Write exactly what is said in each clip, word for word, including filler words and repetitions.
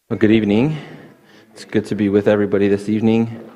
Well, good evening. It's good to be with everybody this evening.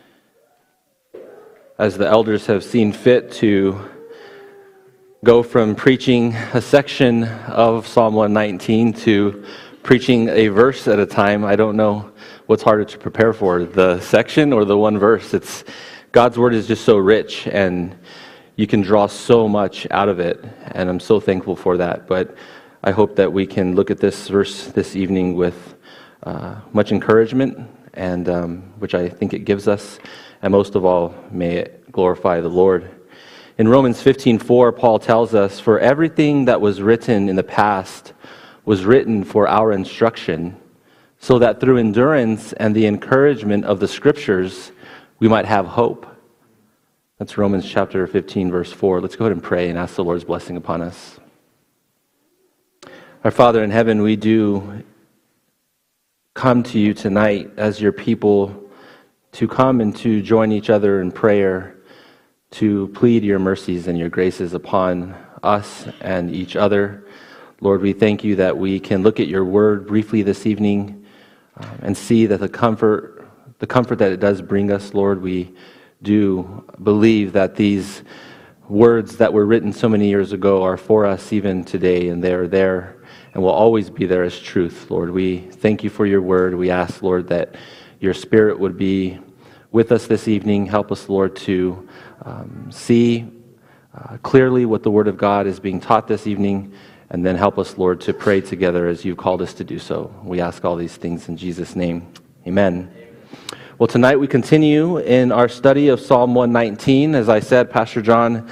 As the elders have seen fit to go from preaching a section of Psalm one nineteen to preaching a verse at a time, I don't know what's harder to prepare for, the section or the one verse. It's God's word is just so rich, and you can draw so much out of it, and I'm so thankful for that. But I hope that we can look at this verse this evening with Uh, much encouragement, and um, which I think it gives us, and most of all, may it glorify the Lord. In Romans fifteen four, Paul tells us, "For everything that was written in the past was written for our instruction, so that through endurance and the encouragement of the Scriptures, we might have hope." That's Romans chapter fifteen, verse four. Let's go ahead and pray and ask the Lord's blessing upon us. Our Father in heaven, we do come to you tonight as your people to come and to join each other in prayer, to plead your mercies and your graces upon us and each other. Lord, we thank you that we can look at your word briefly this evening uh, and see that the comfort, the comfort that it does bring us, Lord, we do believe that these words that were written so many years ago are for us even today, and they're there and will always be there as truth. Lord, we thank you for your word. We ask, Lord, that your Spirit would be with us this evening. Help us, Lord, to um, see uh, clearly what the word of God is being taught this evening, and then help us, Lord, to pray together as you've called us to do so. We ask all these things in Jesus' name. Amen. Well, tonight we continue in our study of Psalm one nineteen. As I said, Pastor John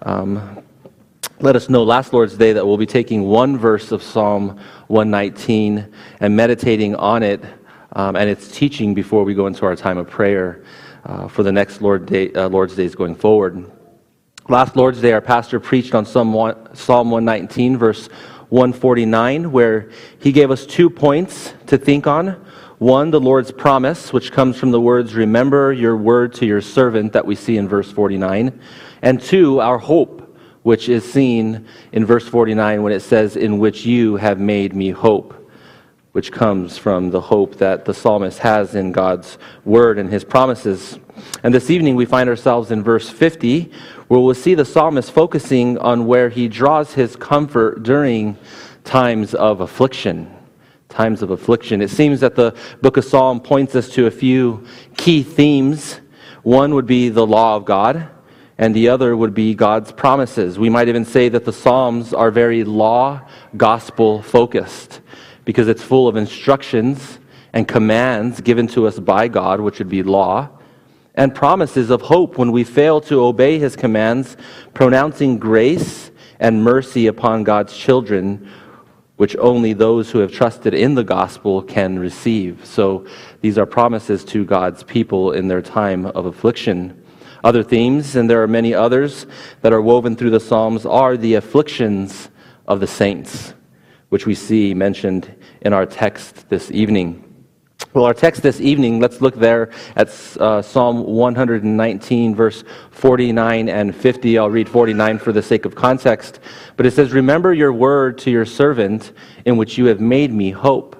um, let us know last Lord's Day that we'll be taking one verse of Psalm one nineteen and meditating on it um, and its teaching before we go into our time of prayer uh, for the next Lord Day, uh, Lord's Days going forward. Last Lord's Day, our pastor preached on Psalm one nineteen, verse one forty-nine, where he gave us two points to think on. One, the Lord's promise, which comes from the words, "Remember your word to your servant," that we see in verse forty-nine. And two, our hope, which is seen in verse forty-nine when it says, "In which you have made me hope," which comes from the hope that the psalmist has in God's word and his promises. And this evening we find ourselves in verse fifty, where we'll see the psalmist focusing on where he draws his comfort during times of affliction. Times of affliction. It seems that the book of Psalm points us to a few key themes. One would be the law of God, and the other would be God's promises. We might even say that the Psalms are very law, gospel focused, because it's full of instructions and commands given to us by God, which would be law, and promises of hope when we fail to obey his commands, pronouncing grace and mercy upon God's children, which only those who have trusted in the gospel can receive. So these are promises to God's people in their time of affliction. Other themes, and there are many others that are woven through the Psalms, are the afflictions of the saints, which we see mentioned in our text this evening. Well, our text this evening, let's look there at uh, Psalm one nineteen, verse forty-nine and fifty. I'll read forty-nine for the sake of context. But it says, "Remember your word to your servant, in which you have made me hope.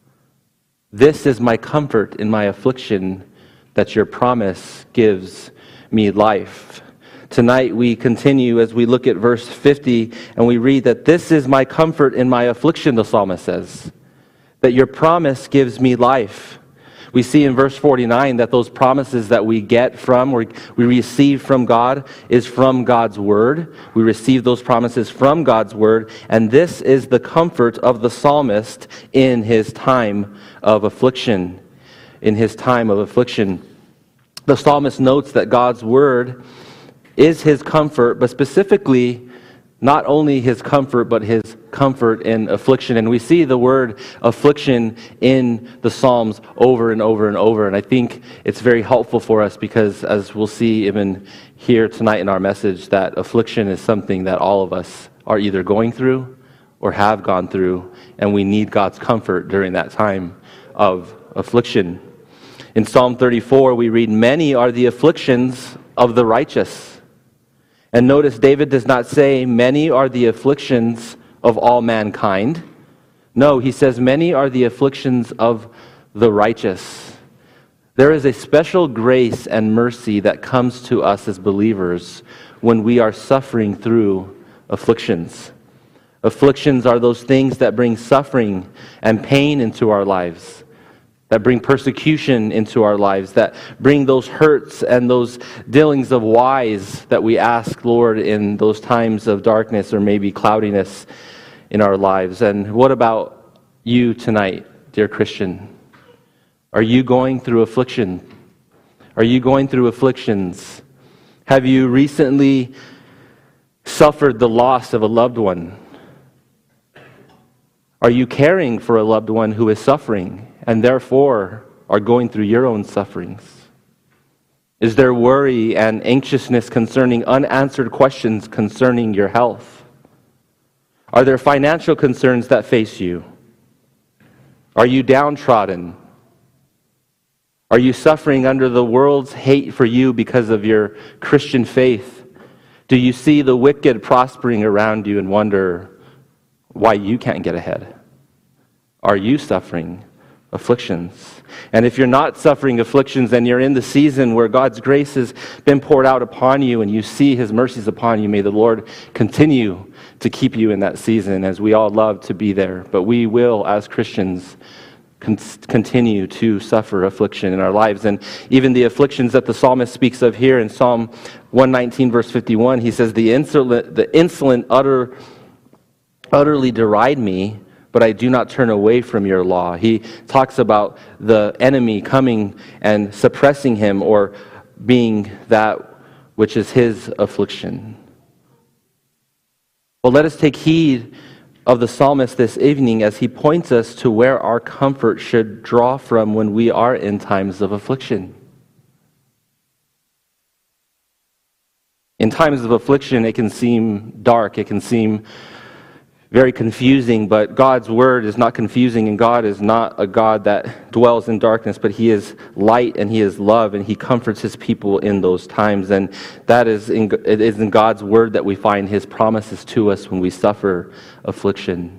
This is my comfort in my affliction, that your promise gives me life." Tonight we continue as we look at verse fifty, and we read that this is my comfort in my affliction, the psalmist says, that your promise gives me life. We see in verse forty-nine that those promises that we get from, or we receive from God, is from God's word. We receive those promises from God's word, and this is the comfort of the psalmist in his time of affliction. In his time of affliction. The psalmist notes that God's word is his comfort, but specifically, not only his comfort, but his comfort in affliction. And we see the word affliction in the Psalms over and over and over. And I think it's very helpful for us because, as we'll see even here tonight in our message, that affliction is something that all of us are either going through or have gone through, and we need God's comfort during that time of affliction. In Psalm thirty-four, we read, "Many are the afflictions of the righteous." And notice David does not say, "Many are the afflictions of all mankind," No, he says, many are the afflictions of the righteous. There is a special grace and mercy that comes to us as believers when we are suffering through afflictions. Afflictions are those things that bring suffering and pain into our lives, that bring persecution into our lives, that bring those hurts and those dealings of whys that we ask, Lord, in those times of darkness or maybe cloudiness in our lives. And what about you tonight, dear Christian? Are you going through affliction? Are you going through afflictions? Have you recently suffered the loss of a loved one? Are you caring for a loved one who is suffering and therefore are going through your own sufferings? Is there worry and anxiousness concerning unanswered questions concerning your health? Are there financial concerns that face you? Are you downtrodden? Are you suffering under the world's hate for you because of your Christian faith? Do you see the wicked prospering around you and wonder why you can't get ahead? Are you suffering afflictions? And if you're not suffering afflictions and you're in the season where God's grace has been poured out upon you and you see His mercies upon you, may the Lord continue to keep you in that season, as we all love to be there. But we will, as Christians, con- continue to suffer affliction in our lives. And even the afflictions that the psalmist speaks of here in Psalm one nineteen, verse fifty-one, he says, The insolent, the insolent utter, utterly deride me, but I do not turn away from your law. He talks about the enemy coming and suppressing him or being that which is his affliction. Well, let us take heed of the psalmist this evening as he points us to where our comfort should draw from when we are in times of affliction. In times of affliction, it can seem dark, it can seem very confusing, but God's word is not confusing, and God is not a God that dwells in darkness, but He is light and He is love, and He comforts His people in those times. And that is in, it is in God's word that we find His promises to us when we suffer affliction.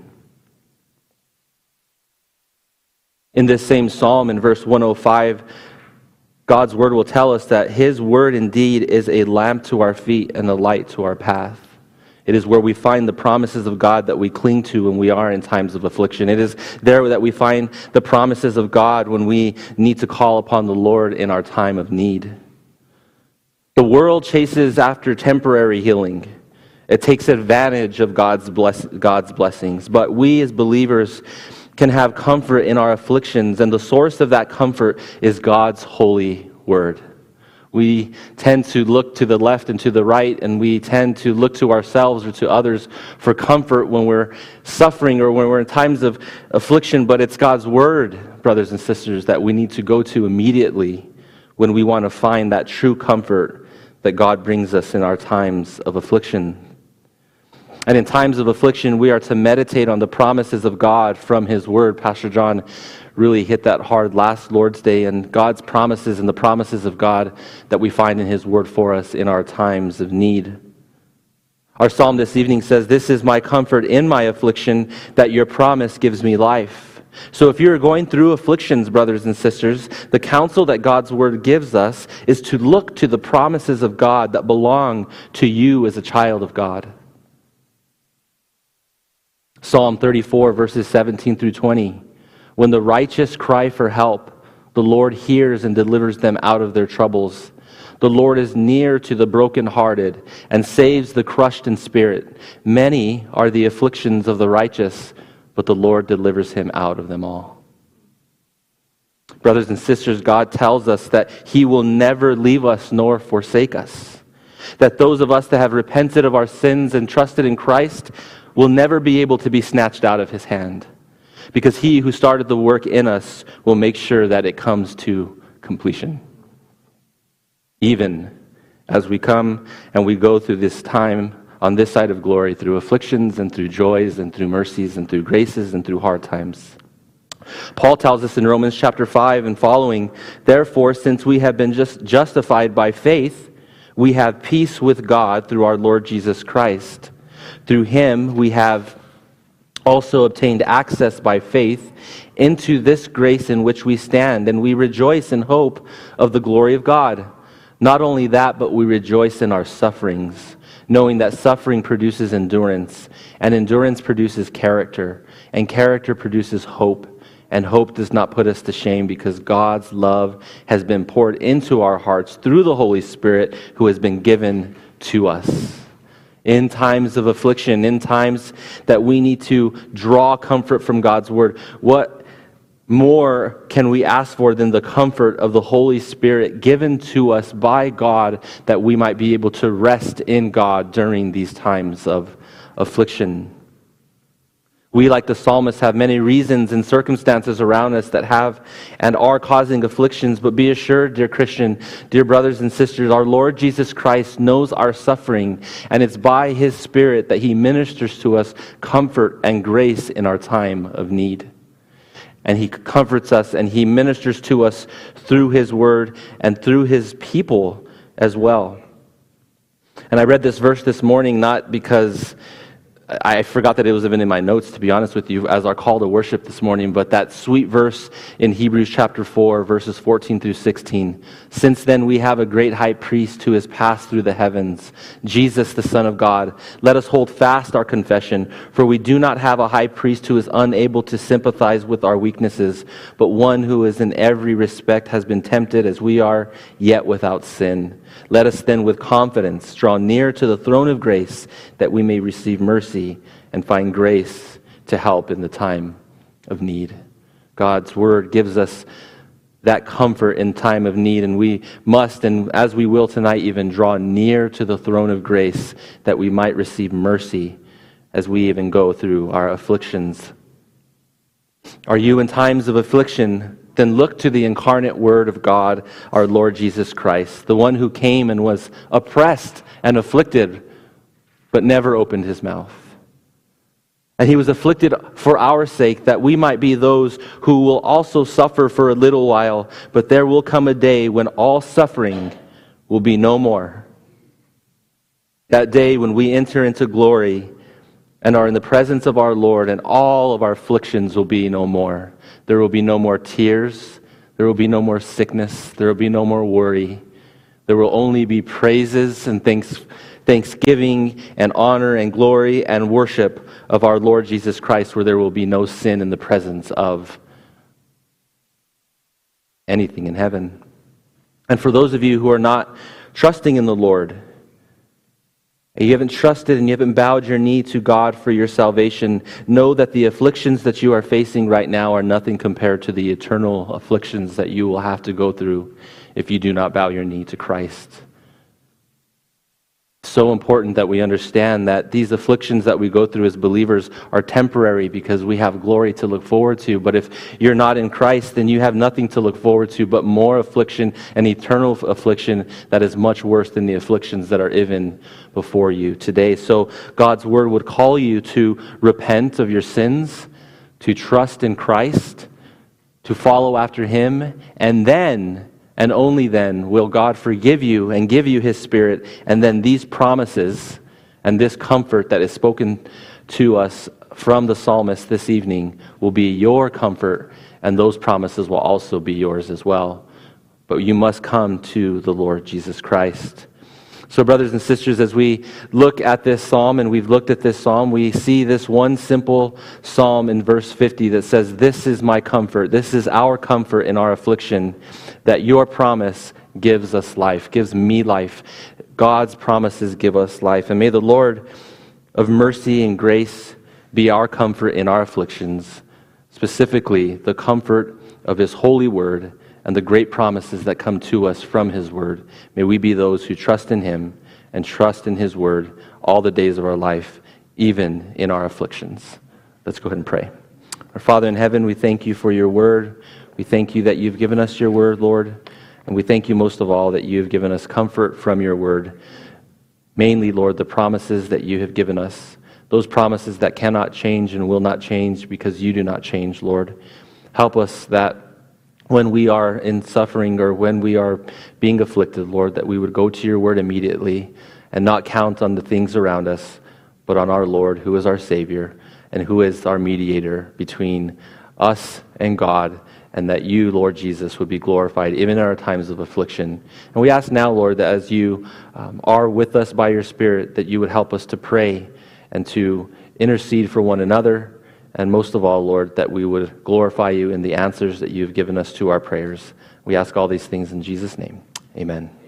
In this same psalm, in verse one oh five, God's word will tell us that His word indeed is a lamp to our feet and a light to our path. It is where we find the promises of God that we cling to when we are in times of affliction. It is there that we find the promises of God when we need to call upon the Lord in our time of need. The world chases after temporary healing. It takes advantage of God's bless- God's blessings. But we as believers can have comfort in our afflictions, and the source of that comfort is God's holy word. We tend to look to the left and to the right, and we tend to look to ourselves or to others for comfort when we're suffering or when we're in times of affliction. But it's God's word, brothers and sisters, that we need to go to immediately when we want to find that true comfort that God brings us in our times of affliction. And in times of affliction, we are to meditate on the promises of God from His word. Pastor John really hit that hard last Lord's Day, and God's promises and the promises of God that we find in His word for us in our times of need. Our psalm this evening says, "This is my comfort in my affliction, that your promise gives me life." So if you're going through afflictions, brothers and sisters, the counsel that God's word gives us is to look to the promises of God that belong to you as a child of God. Psalm thirty-four, verses seventeen through twenty. When the righteous cry for help, the Lord hears and delivers them out of their troubles. The Lord is near to the brokenhearted and saves the crushed in spirit. Many are the afflictions of the righteous, but the Lord delivers him out of them all. Brothers and sisters, God tells us that He will never leave us nor forsake us. That those of us that have repented of our sins and trusted in Christ will never be able to be snatched out of His hand. Because He who started the work in us will make sure that it comes to completion. Even as we come and we go through this time on this side of glory, through afflictions and through joys and through mercies and through graces and through hard times. Paul tells us in Romans chapter five and following, "Therefore, since we have been just justified by faith, we have peace with God through our Lord Jesus Christ. Through Him we have also obtained access by faith into this grace in which we stand, and we rejoice in hope of the glory of God. Not only that, but we rejoice in our sufferings, knowing that suffering produces endurance, and endurance produces character, and character produces hope. And hope does not put us to shame, because God's love has been poured into our hearts through the Holy Spirit who has been given to us. In times of affliction, in times that we need to draw comfort from God's Word, what more can we ask for than the comfort of the Holy Spirit given to us by God, that we might be able to rest in God during these times of affliction? We, like the psalmist, have many reasons and circumstances around us that have and are causing afflictions, but be assured, dear Christian, dear brothers and sisters, our Lord Jesus Christ knows our suffering, and it's by His Spirit that He ministers to us comfort and grace in our time of need. And He comforts us and He ministers to us through His Word and through His people as well. And I read this verse this morning not because I forgot that it was even in my notes, to be honest with you, as our call to worship this morning, but that sweet verse in Hebrews chapter four, verses fourteen through sixteen. Since then we have a great high priest who has passed through the heavens, Jesus the Son of God. Let us hold fast our confession, for we do not have a high priest who is unable to sympathize with our weaknesses, but one who is in every respect has been tempted as we are, yet without sin. Let us then with confidence draw near to the throne of grace, that we may receive mercy and find grace to help in the time of need. God's Word gives us that comfort in time of need, and we must, and as we will tonight, even draw near to the throne of grace, that we might receive mercy as we even go through our afflictions. Are you in times of affliction? Then look to the incarnate Word of God, our Lord Jesus Christ, the one who came and was oppressed and afflicted, but never opened His mouth. And He was afflicted for our sake, that we might be those who will also suffer for a little while, but there will come a day when all suffering will be no more. That day when we enter into glory and are in the presence of our Lord, and all of our afflictions will be no more. There will be no more tears. There will be no more sickness. There will be no more worry. There will only be praises and thanks, thanksgiving and honor and glory and worship of our Lord Jesus Christ, where there will be no sin in the presence of anything in heaven. And for those of you who are not trusting in the Lord, you haven't trusted and you haven't bowed your knee to God for your salvation, know that the afflictions that you are facing right now are nothing compared to the eternal afflictions that you will have to go through if you do not bow your knee to Christ. So important that we understand that these afflictions that we go through as believers are temporary, because we have glory to look forward to. But if you're not in Christ, then you have nothing to look forward to but more affliction, and eternal affliction that is much worse than the afflictions that are even before you today. So God's Word would call you to repent of your sins, to trust in Christ, to follow after Him, and then and only then will God forgive you and give you His Spirit, and then these promises and this comfort that is spoken to us from the psalmist this evening will be your comfort, and those promises will also be yours as well. But you must come to the Lord Jesus Christ. So brothers and sisters, as we look at this psalm, and we've looked at this psalm, we see this one simple psalm in verse fifty that says, "This is my comfort, this is our comfort in our affliction, that your promise gives us life," gives me life. God's promises give us life. And may the Lord of mercy and grace be our comfort in our afflictions, specifically the comfort of His holy word and the great promises that come to us from His Word. May we be those who trust in Him and trust in His Word all the days of our life, even in our afflictions. Let's go ahead and pray. Our Father in heaven, we thank You for Your Word. We thank You that You've given us Your Word, Lord. And we thank You most of all that You have given us comfort from Your Word. Mainly, Lord, the promises that You have given us. Those promises that cannot change and will not change because You do not change, Lord. Help us that when we are in suffering or when we are being afflicted, Lord, that we would go to Your Word immediately and not count on the things around us, but on our Lord, who is our Savior, and who is our mediator between us and God, and that you, Lord Jesus, would be glorified even in our times of affliction. And we ask now, Lord, that as you um, are with us by your Spirit, that you would help us to pray and to intercede for one another, and most of all, Lord, that we would glorify you in the answers that you've given us to our prayers. We ask all these things in Jesus' name. Amen.